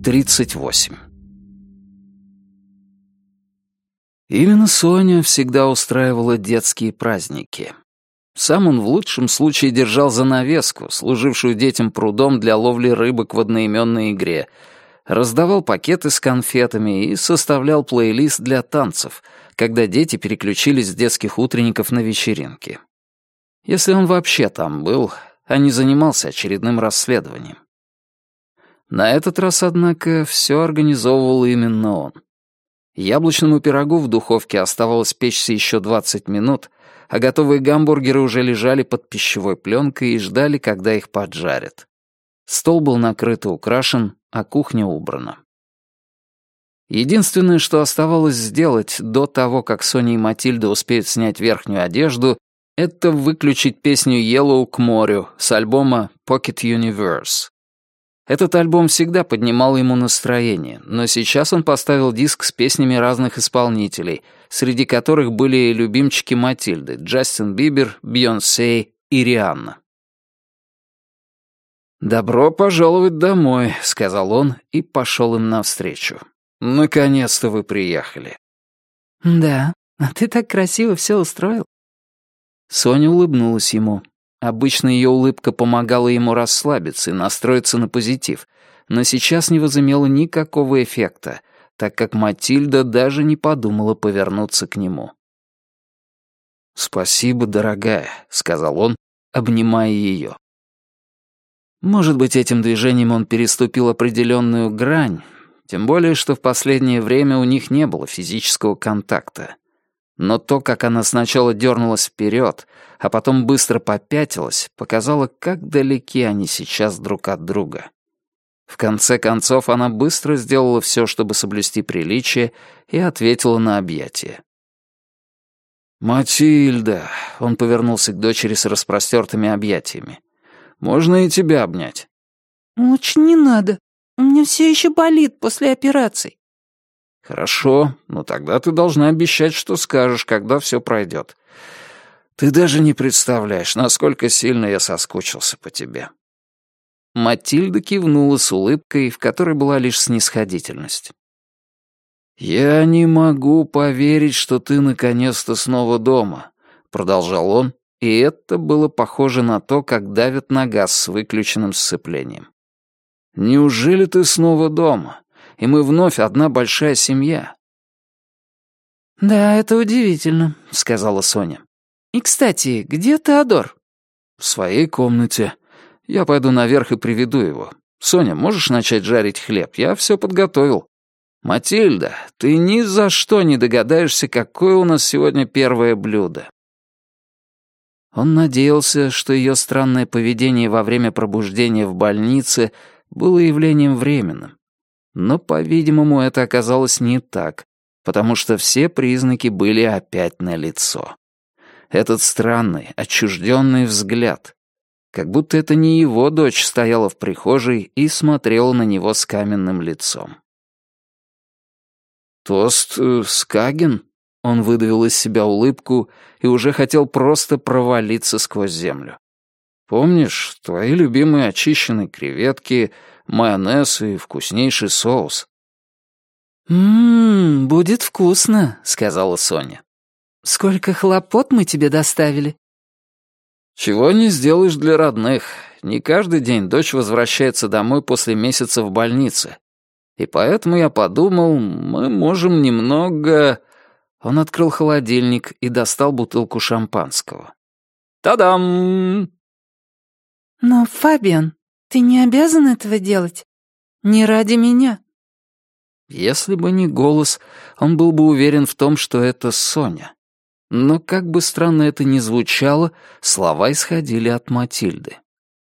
38. Именно Соня всегда устраивала детские праздники. Сам он в лучшем случае держал занавеску, служившую детям прудом для ловли рыбок в одноименной игре, раздавал пакеты с конфетами и составлял плейлист для танцев, когда дети переключились с детских утренников на вечеринки. Если он вообще там был, а не занимался очередным расследованием. На этот раз, однако, все организовывал именно он. Яблочному пирогу в духовке оставалось печься еще 20 минут, а готовые гамбургеры уже лежали под пищевой пленкой и ждали, когда их поджарят. Стол был накрыт и украшен, а кухня убрана. Единственное, что оставалось сделать до того, как Соня и Матильда успеют снять верхнюю одежду, это выключить песню «Yellow к морю» с альбома Pocket Universe. Этот альбом всегда поднимал ему настроение, но сейчас он поставил диск с песнями разных исполнителей, среди которых были любимчики Матильды — Джастин Бибер, Бейонсе и Рианна. «Добро пожаловать домой», — сказал он и пошел им навстречу. «Наконец-то вы приехали». «Да, а ты так красиво все устроил». Соня улыбнулась ему. Обычно ее улыбка помогала ему расслабиться и настроиться на позитив, но сейчас не возымела никакого эффекта, так как Матильда даже не подумала повернуться к нему. «Спасибо, дорогая», — сказал он, обнимая ее. Может быть, этим движением он переступил определенную грань, тем более, что в последнее время у них не было физического контакта. Но то, как она сначала дернулась вперед, а потом быстро попятилась, показало, как далеки они сейчас друг от друга. В конце концов, она быстро сделала все, чтобы соблюсти приличие, и ответила на объятие. «Матильда», — он повернулся к дочери с распростертыми объятиями, — «можно и тебя обнять?» «Лучше не надо. У меня все еще болит после операций». «Хорошо, но тогда ты должна обещать, что скажешь, когда все пройдет. Ты даже не представляешь, насколько сильно я соскучился по тебе». Матильда кивнула с улыбкой, в которой была лишь снисходительность. «Я не могу поверить, что ты наконец-то снова дома», — продолжал он, и это было похоже на то, как давят на газ с выключенным сцеплением. «Неужели ты снова дома? И мы вновь одна большая семья». «Да, это удивительно», — сказала Соня. «И, кстати, где Теодор?» «В своей комнате. Я пойду наверх и приведу его. Соня, можешь начать жарить хлеб? Я все подготовил. Матильда, ты ни за что не догадаешься, какое у нас сегодня первое блюдо». Он надеялся, что ее странное поведение во время пробуждения в больнице было явлением временным. Но, по-видимому, это оказалось не так, потому что все признаки были опять налицо. Этот странный, отчужденный взгляд. Как будто это не его дочь стояла в прихожей и смотрела на него с каменным лицом. «Тост Скаген?» Он выдавил из себя улыбку и уже хотел просто провалиться сквозь землю. «Помнишь, твои любимые очищенные креветки, майонез и вкуснейший соус?» Будет вкусно», — сказала Соня. «Сколько хлопот мы тебе доставили». «Чего не сделаешь для родных. Не каждый день дочь возвращается домой после месяца в больнице. И поэтому я подумал, мы можем немного...» Он открыл холодильник и достал бутылку шампанского. «Та-дам!» «Но, Фабиан, ты не обязан этого делать. Не ради меня». Если бы не голос, он был бы уверен в том, что это Соня. Но как бы странно это ни звучало, слова исходили от Матильды.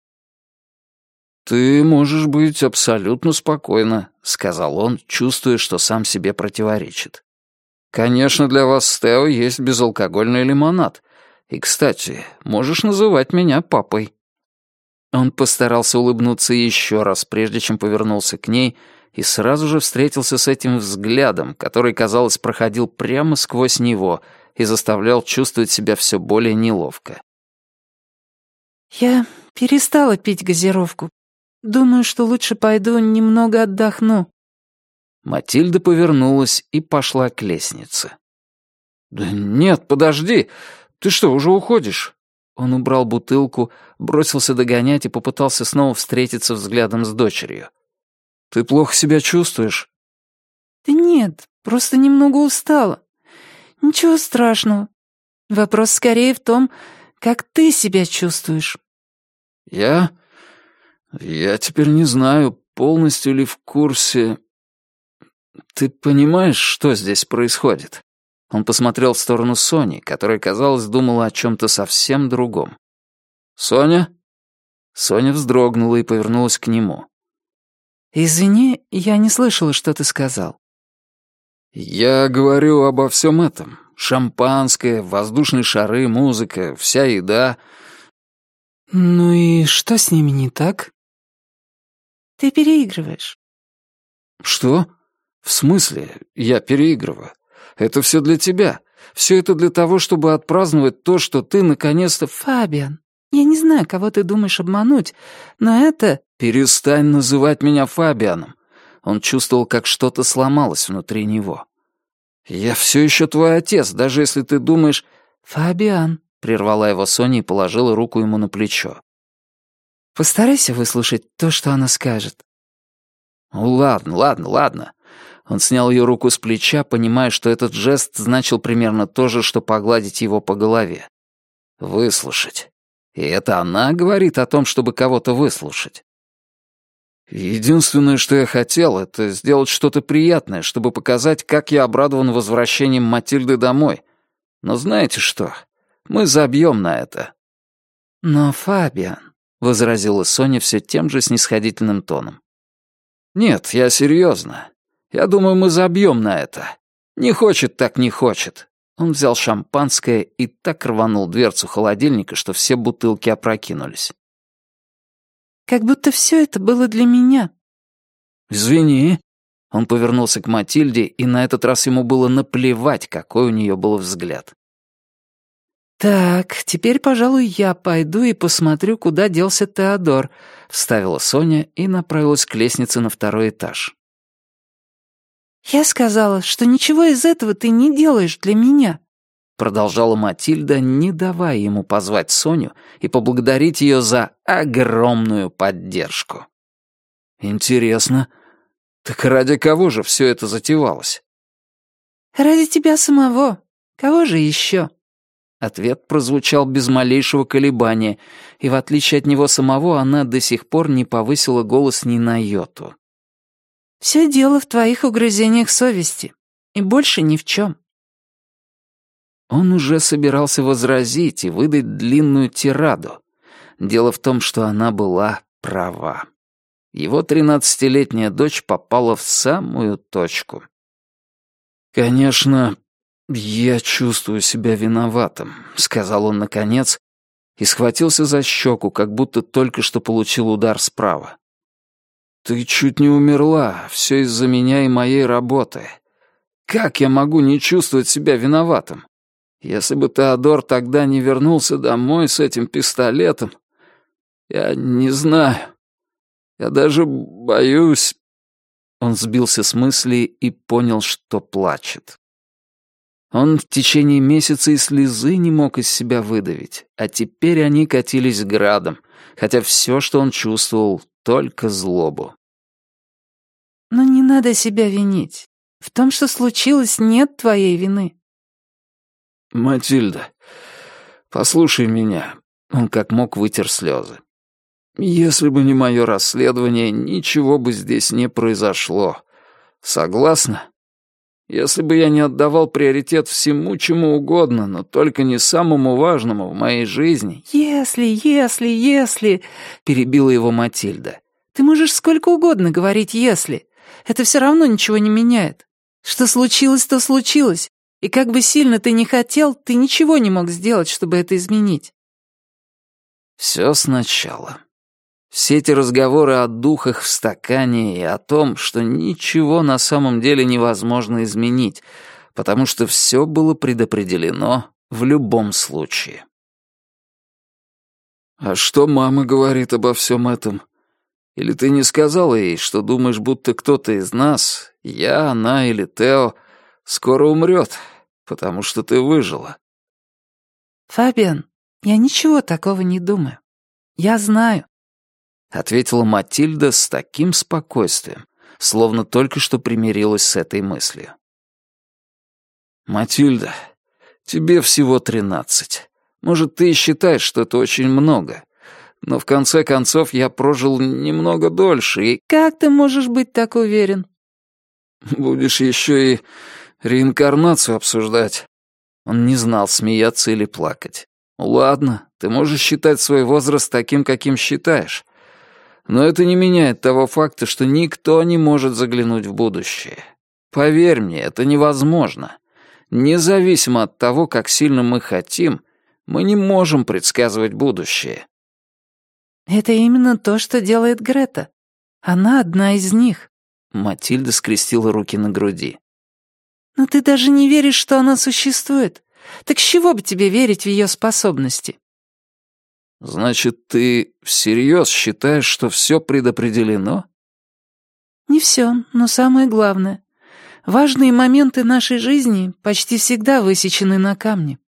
«Ты можешь быть абсолютно спокойна», — сказал он, чувствуя, что сам себе противоречит. «Конечно, для вас с Тео есть безалкогольный лимонад. И, кстати, можешь называть меня папой». Он постарался улыбнуться еще раз, прежде чем повернулся к ней, и сразу же встретился с этим взглядом, который, казалось, проходил прямо сквозь него и заставлял чувствовать себя все более неловко. «Я перестала пить газировку. думаю, что лучше пойду немного отдохну». Матильда повернулась и пошла к лестнице. «Да нет, подожди! Ты что, уже уходишь?» Он убрал бутылку, бросился догонять и попытался снова встретиться взглядом с дочерью. «Ты плохо себя чувствуешь?» «Да нет, просто немного устала. Ничего страшного. Вопрос скорее в том, как ты себя чувствуешь». «Я теперь не знаю, полностью ли в курсе. Ты понимаешь, что здесь происходит?» Он посмотрел в сторону Сони, которая, казалось, думала о чем-то совсем другом. «Соня?» Соня вздрогнула и повернулась к нему. «Извини, я не слышала, что ты сказал». «Я говорю обо всем этом. Шампанское, воздушные шары, музыка, вся еда». «Ну и что с ними не так?» «Ты переигрываешь». «Что? В смысле? Я переигрываю. Это все для тебя. Все это для того, чтобы отпраздновать то, что ты наконец-то...» «Фабиан, я не знаю, кого ты думаешь обмануть, но это...» «Перестань называть меня Фабианом». Он чувствовал, как что-то сломалось внутри него. «Я все еще твой отец, даже если ты думаешь...» «Фабиан», — прервала его Соня и положила руку ему на плечо. «Постарайся выслушать то, что она скажет». «Ну ладно». Он снял ее руку с плеча, понимая, что этот жест значил примерно то же, что погладить его по голове. Выслушать. И это она говорит о том, чтобы кого-то выслушать. Единственное, что я хотел, это сделать что-то приятное, чтобы показать, как я обрадован возвращением Матильды домой. Но знаете что? Мы забьем на это. «Но, Фабиан», — возразила Соня все тем же снисходительным тоном. «Нет, я серьезно. Я думаю, мы забьем на это. Не хочет так не хочет». Он взял шампанское и так рванул дверцу холодильника, что все бутылки опрокинулись. «Как будто все это было для меня». «Извини». Он повернулся к Матильде, и на этот раз ему было наплевать, какой у нее был взгляд. «Так, теперь, пожалуй, я пойду и посмотрю, куда делся Теодор», — вставила Соня и направилась к лестнице на второй этаж. «Я сказала, что ничего из этого ты не делаешь для меня», — продолжала Матильда, не давая ему позвать Соню и поблагодарить ее за огромную поддержку. «Интересно, так ради кого же все это затевалось?» «Ради тебя самого. Кого же еще?» Ответ прозвучал без малейшего колебания, и в отличие от него самого она до сих пор не повысила голос ни на йоту. «Все дело в твоих угрызениях совести, и больше ни в чем». Он уже собирался возразить и выдать длинную тираду. Дело в том, что она была права. Его 13-летняя дочь попала в самую точку. «Конечно, я чувствую себя виноватым», — сказал он наконец и схватился за щеку, как будто только что получил удар справа. «Ты чуть не умерла, все из-за меня и моей работы. Как я могу не чувствовать себя виноватым? Если бы Теодор тогда не вернулся домой с этим пистолетом, я не знаю. Я даже боюсь...» Он сбился с мысли и понял, что плачет. Он в течение месяца и слезы не мог из себя выдавить, а теперь они катились градом, хотя все, что он чувствовал, только злобу. «Но не надо себя винить. В том, что случилось, нет твоей вины». «Матильда, послушай меня». Он как мог вытер слезы. «Если бы не мое расследование, ничего бы здесь не произошло. Согласна? Если бы я не отдавал приоритет всему, чему угодно, но только не самому важному в моей жизни...» «Если...» — перебила его Матильда. «Ты можешь сколько угодно говорить «если». Это все равно ничего не меняет. Что случилось, то случилось. И как бы сильно ты ни хотел, ты ничего не мог сделать, чтобы это изменить». Все сначала. Все эти разговоры о духах в стакане и о том, что ничего на самом деле невозможно изменить, потому что все было предопределено в любом случае. «А что мама говорит обо всем этом? Или ты не сказала ей, что думаешь, будто кто-то из нас, я, она или Тео, скоро умрет, потому что ты выжила?» «Фабиан, я ничего такого не думаю. Я знаю», — ответила Матильда с таким спокойствием, словно только что примирилась с этой мыслью. «Матильда, тебе всего 13. Может, ты и считаешь, что это очень много. Но в конце концов я прожил немного дольше и...» «Как ты можешь быть так уверен?» «Будешь еще и реинкарнацию обсуждать». Он не знал, смеяться или плакать. «Ладно, ты можешь считать свой возраст таким, каким считаешь. Но это не меняет того факта, что никто не может заглянуть в будущее. Поверь мне, это невозможно. Независимо от того, как сильно мы хотим, мы не можем предсказывать будущее». «Это именно то, что делает Грета. Она одна из них». Матильда скрестила руки на груди. «Но ты даже не веришь, что она существует. Так с чего бы тебе верить в ее способности?» «Значит, ты всерьез считаешь, что все предопределено?» «Не все, но самое главное. Важные моменты нашей жизни почти всегда высечены на камне».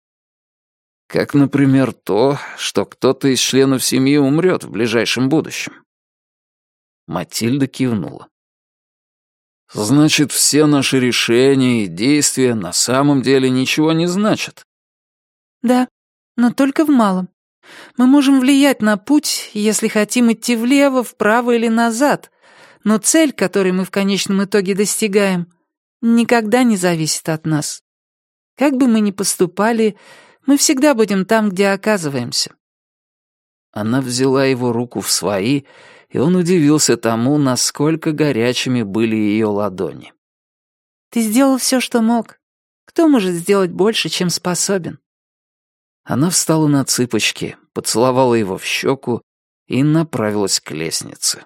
«Как, например, то, что кто-то из членов семьи умрет в ближайшем будущем». Матильда кивнула. «Значит, все наши решения и действия на самом деле ничего не значат?» «Да, но только в малом. Мы можем влиять на путь, если хотим идти влево, вправо или назад, но цель, которой мы в конечном итоге достигаем, никогда не зависит от нас. Как бы мы ни поступали, мы всегда будем там, где оказываемся». Она взяла его руку в свои, и он удивился тому, насколько горячими были ее ладони. «Ты сделал все, что мог. Кто может сделать больше, чем способен?» Она встала на цыпочки, поцеловала его в щеку и направилась к лестнице.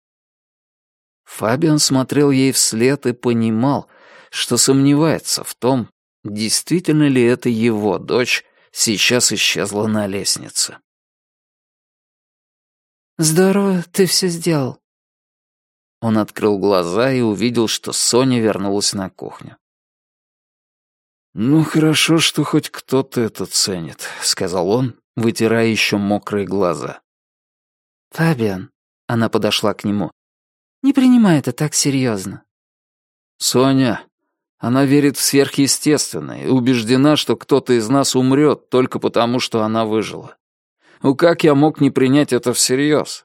Фабиан смотрел ей вслед и понимал, что сомневается в том, действительно ли это его дочь сейчас исчезла на лестнице. «Здорово ты все сделал». Он открыл глаза и увидел, что Соня вернулась на кухню. «Ну, хорошо, что хоть кто-то это ценит», — сказал он, вытирая еще мокрые глаза. «Фабиан», — она подошла к нему, — «не принимай это так серьезно». «Соня, она верит в сверхъестественное и убеждена, что кто-то из нас умрет только потому, что она выжила. Ну как я мог не принять это всерьез?»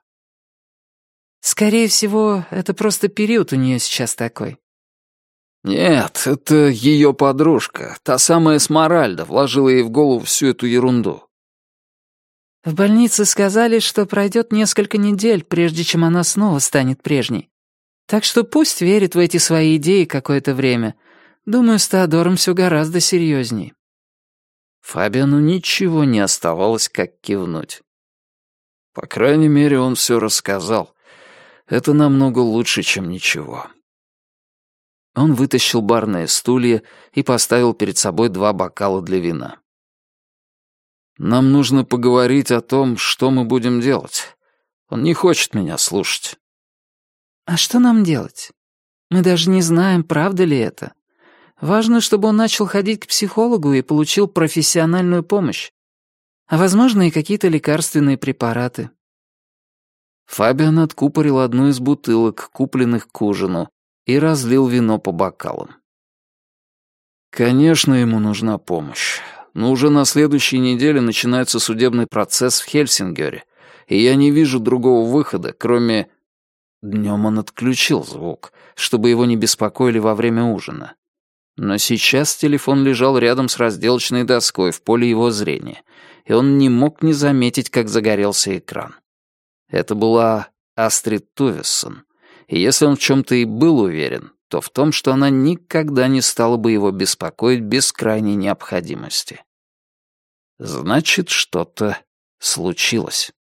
«Скорее всего, это просто период у нее сейчас такой». «Нет, это ее подружка, та самая Эсмеральда, вложила ей в голову всю эту ерунду». В больнице сказали, что пройдет несколько недель, прежде чем она снова станет прежней. Так что пусть верит в эти свои идеи какое-то время. Думаю, с Теодором все гораздо серьезней». Фабиану ничего не оставалось, как кивнуть. По крайней мере, он все рассказал. Это намного лучше, чем ничего. Он вытащил барные стулья и поставил перед собой 2 бокала для вина. «Нам нужно поговорить о том, что мы будем делать. Он не хочет меня слушать». «А что нам делать? Мы даже не знаем, правда ли это. Важно, чтобы он начал ходить к психологу и получил профессиональную помощь. А, возможно, и какие-то лекарственные препараты». Фабиан откупорил одну из бутылок, купленных к ужину, и разлил вино по бокалам. «Конечно, ему нужна помощь. Но уже на следующей неделе начинается судебный процесс в Хельсингёре, и я не вижу другого выхода, кроме...» Днем он отключил звук, чтобы его не беспокоили во время ужина. Но сейчас телефон лежал рядом с разделочной доской в поле его зрения, и он не мог не заметить, как загорелся экран. Это была Астрид Тувессон, и если он в чем-то и был уверен, то в том, что она никогда не стала бы его беспокоить без крайней необходимости. Значит, что-то случилось.